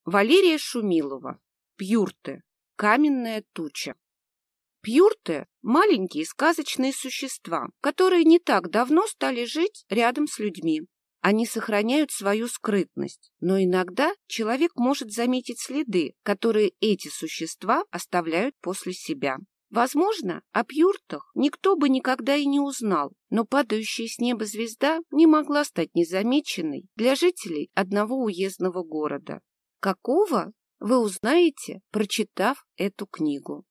Валерия Шумилова. Пьюрты. Каменная туча. Пьюрты – маленькие сказочные существа, которые не так давно стали жить рядом с людьми. Они сохраняют свою скрытность, но иногда человек может заметить следы, которые эти существа оставляют после себя. Возможно, о пьюртах никто бы никогда и не узнал, но падающая с неба звезда не могла стать незамеченной для жителей одного уездного города. Какого? Вы узнаете, прочитав эту книгу.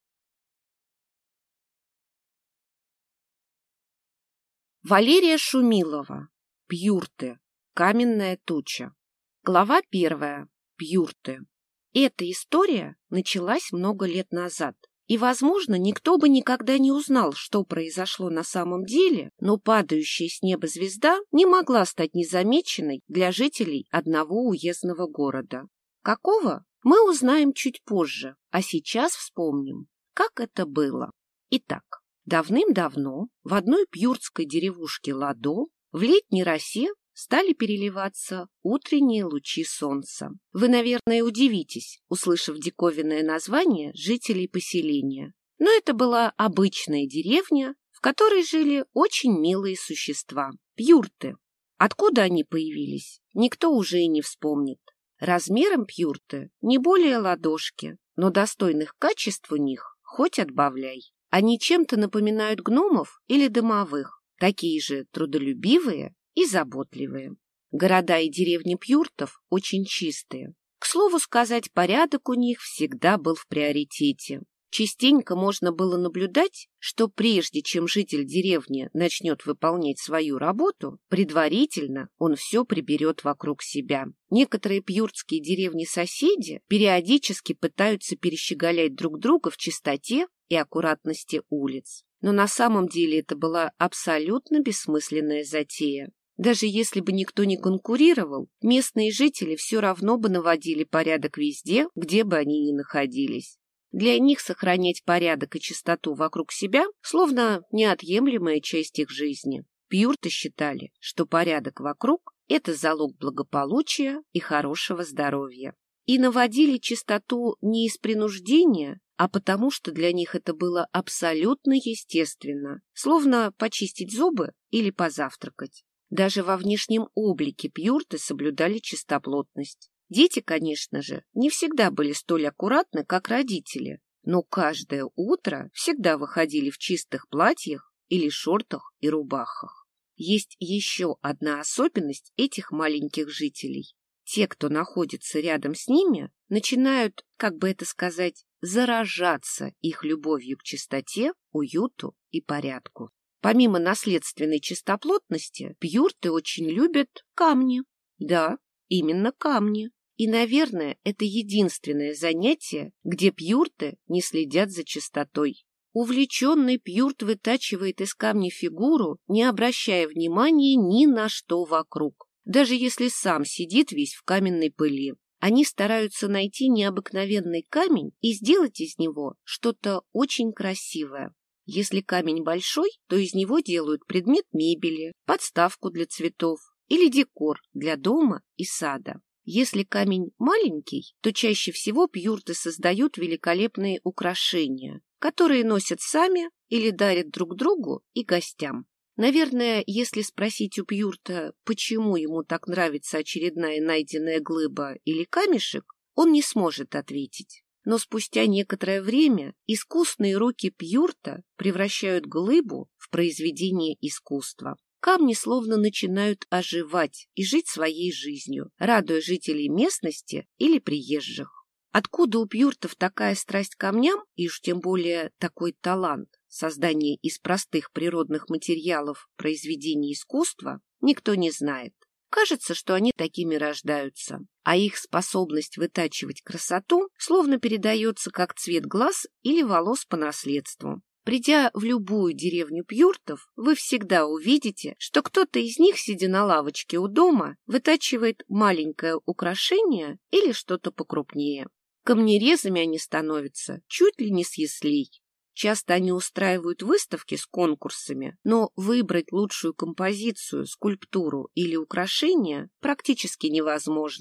Валерия Шумилова. Пьюрты. Каменная туча. Глава 1. Пьюрты. Эта история началась много лет назад. И, возможно, никто бы никогда не узнал, что произошло на самом деле, но падающая с неба звезда не могла стать незамеченной для жителей одного уездного города. Какого? Мы узнаем чуть позже, а сейчас вспомним, как это было. Итак, давным-давно в одной пьюртской деревушке Ладо в летней росе стали переливаться утренние лучи солнца. Вы, наверное, удивитесь, услышав диковинное название жителей поселения. Но это была обычная деревня, в которой жили очень милые существа – пьюрты. Откуда они появились, никто уже и не вспомнит. Размером пьюрты не более ладошки, но достойных качеств у них хоть отбавляй. Они чем-то напоминают гномов или домовых, такие же трудолюбивые и заботливые. Города и деревни пьюртов очень чистые. К слову сказать, порядок у них всегда был в приоритете. Частенько можно было наблюдать, что прежде чем житель деревни начнет выполнять свою работу, предварительно он все приберет вокруг себя. Некоторые пьюртские деревни-соседи периодически пытаются перещеголять друг друга в чистоте и аккуратности улиц. Но на самом деле это была абсолютно бессмысленная затея. Даже если бы никто не конкурировал, местные жители все равно бы наводили порядок везде, где бы они ни находились. Для них сохранять порядок и чистоту вокруг себя словно неотъемлемая часть их жизни. Пьюрты считали, что порядок вокруг – это залог благополучия и хорошего здоровья. И наводили чистоту не из принуждения, а потому что для них это было абсолютно естественно, словно почистить зубы или позавтракать. Даже во внешнем облике пьюрты соблюдали чистоплотность. Дети, конечно же, не всегда были столь аккуратны, как родители, но каждое утро всегда выходили в чистых платьях или шортах и рубахах. Есть еще одна особенность этих маленьких жителей. Те, кто находится рядом с ними, начинают, как бы это сказать, заражаться их любовью к чистоте, уюту и порядку. Помимо наследственной чистоплотности, пьюрты очень любят камни. Да, именно камни. И, наверное, это единственное занятие, где пьюрты не следят за чистотой. Увлеченный пьюрт вытачивает из камня фигуру, не обращая внимания ни на что вокруг. Даже если сам сидит весь в каменной пыли. Они стараются найти необыкновенный камень и сделать из него что-то очень красивое. Если камень большой, то из него делают предмет мебели, подставку для цветов или декор для дома и сада. Если камень маленький, то чаще всего пьюрты создают великолепные украшения, которые носят сами или дарят друг другу и гостям. Наверное, если спросить у пьюрта, почему ему так нравится очередная найденная глыба или камешек, он не сможет ответить. Но спустя некоторое время искусные руки пьюрта превращают глыбу в произведение искусства. Камни словно начинают оживать и жить своей жизнью, радуя жителей местности или приезжих. Откуда у пьюртов такая страсть к камням и уж тем более такой талант создания из простых природных материалов произведений искусства, никто не знает. Кажется, что они такими рождаются, а их способность вытачивать красоту словно передается как цвет глаз или волос по наследству. Придя в любую деревню пьюртов, вы всегда увидите, что кто-то из них, сидя на лавочке у дома, вытачивает маленькое украшение или что-то покрупнее. Камнерезами они становятся чуть ли не с яслей. Часто они устраивают выставки с конкурсами, но выбрать лучшую композицию, скульптуру или украшение практически невозможно.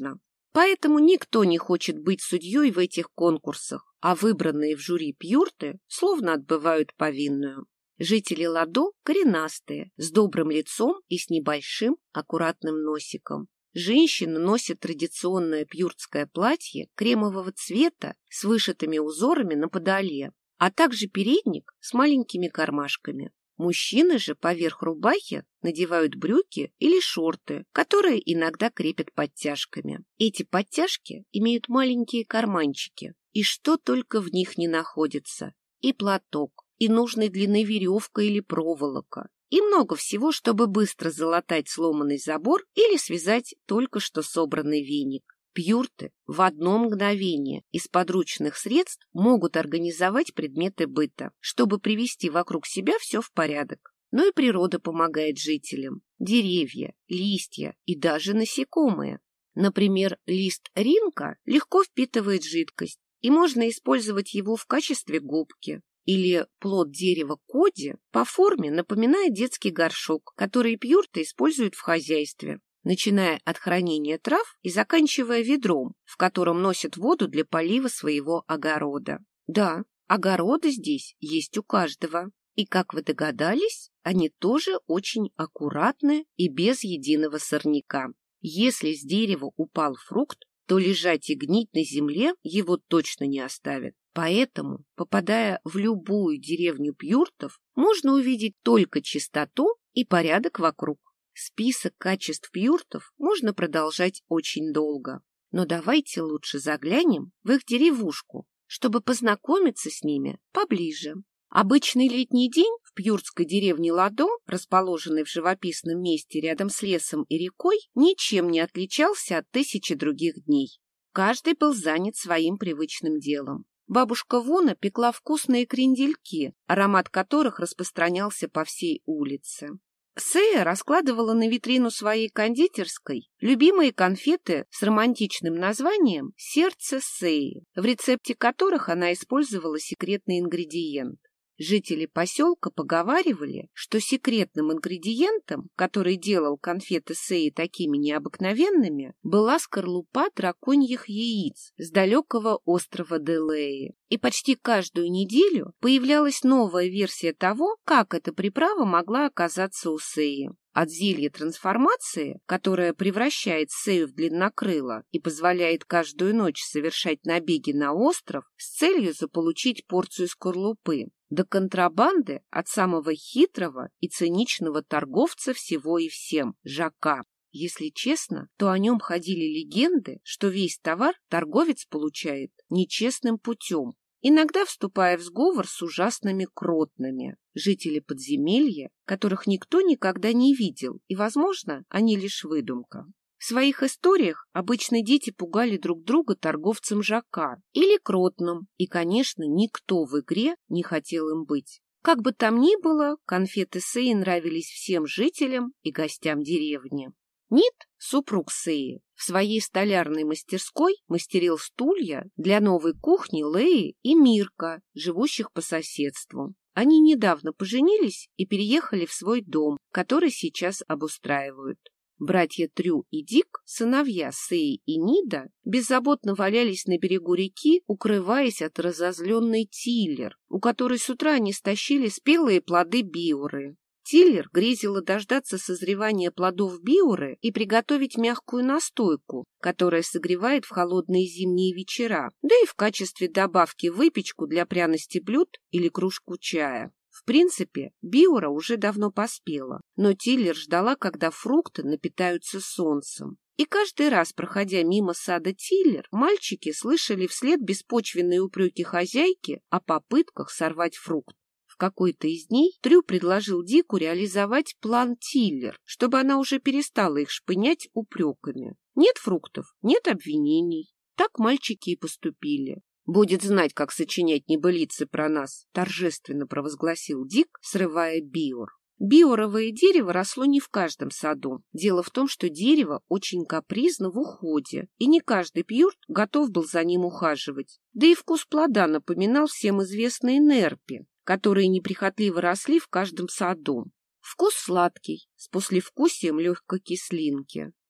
Поэтому никто не хочет быть судьей в этих конкурсах, а выбранные в жюри пьюрты словно отбывают повинную. Жители Ладо коренастые, с добрым лицом и с небольшим аккуратным носиком. Женщины носят традиционное пьюртское платье кремового цвета с вышитыми узорами на подоле, а также передник с маленькими кармашками. Мужчины же поверх рубахи надевают брюки или шорты, которые иногда крепят подтяжками. Эти подтяжки имеют маленькие карманчики, и что только в них не находится. И платок, и нужной длины веревка или проволока, и много всего, чтобы быстро залатать сломанный забор или связать только что собранный веник. Пьюрты в одно мгновение из подручных средств могут организовать предметы быта, чтобы привести вокруг себя все в порядок. Но и природа помогает жителям. Деревья, листья и даже насекомые. Например, лист ринка легко впитывает жидкость, и можно использовать его в качестве губки. Или плод дерева коди по форме напоминает детский горшок, который пьюрты используют в хозяйстве, начиная от хранения трав и заканчивая ведром, в котором носят воду для полива своего огорода. Да, огороды здесь есть у каждого. И, как вы догадались, они тоже очень аккуратны и без единого сорняка. Если с дерева упал фрукт, то лежать и гнить на земле его точно не оставят. Поэтому, попадая в любую деревню пьюртов, можно увидеть только чистоту и порядок вокруг. Список качеств пьюртов можно продолжать очень долго. Но давайте лучше заглянем в их деревушку, чтобы познакомиться с ними поближе. Обычный летний день в пьюртской деревне Ладо, расположенной в живописном месте рядом с лесом и рекой, ничем не отличался от тысячи других дней. Каждый был занят своим привычным делом. Бабушка Вона пекла вкусные крендельки, аромат которых распространялся по всей улице. Сея раскладывала на витрину своей кондитерской любимые конфеты с романтичным названием «Сердце Сеи», в рецепте которых она использовала секретный ингредиент. Жители поселка поговаривали, что секретным ингредиентом, который делал конфеты Сеи такими необыкновенными, была скорлупа драконьих яиц с далекого острова Делеи. И почти каждую неделю появлялась новая версия того, как эта приправа могла оказаться у Сеи. От зелья трансформации, которое превращает Сею в длиннокрыла и позволяет каждую ночь совершать набеги на остров с целью заполучить порцию скорлупы, до контрабанды от самого хитрого и циничного торговца всего и всем – Жака. Если честно, то о нем ходили легенды, что весь товар торговец получает нечестным путем, иногда вступая в сговор с ужасными кротными, жители подземелья, которых никто никогда не видел, и, возможно, они лишь выдумка. В своих историях обычно дети пугали друг друга торговцем Жака или кротным, и, конечно, никто в игре не хотел им быть. Как бы там ни было, конфеты Сеи нравились всем жителям и гостям деревни. Нит, супруг Сеи, в своей столярной мастерской мастерил стулья для новой кухни Леи и Мирка, живущих по соседству. Они недавно поженились и переехали в свой дом, который сейчас обустраивают. Братья Трю и Дик, сыновья Сеи и Нида, беззаботно валялись на берегу реки, укрываясь от разозленной Тиллер, у которой с утра они стащили спелые плоды биуры. Тиллер грезила дождаться созревания плодов биуры и приготовить мягкую настойку, которая согревает в холодные зимние вечера, да и в качестве добавки выпечку для пряности блюд или кружку чая. В принципе, биура уже давно поспела, но Тиллер ждала, когда фрукты напитаются солнцем. И каждый раз, проходя мимо сада Тиллер, мальчики слышали вслед беспочвенные упреки хозяйки о попытках сорвать фрукт. В какой-то из дней Трю предложил Дику реализовать план Тиллер, чтобы она уже перестала их шпынять упреками. Нет фруктов, нет обвинений. Так мальчики и поступили. «Будет знать, как сочинять небылицы про нас», — торжественно провозгласил Дик, срывая биур. Биуровое дерево росло не в каждом саду. Дело в том, что дерево очень капризно в уходе, и не каждый пьюрт готов был за ним ухаживать. Да и вкус плода напоминал всем известные нерпи, которые неприхотливо росли в каждом саду. Вкус сладкий, с послевкусием легкой кислинки.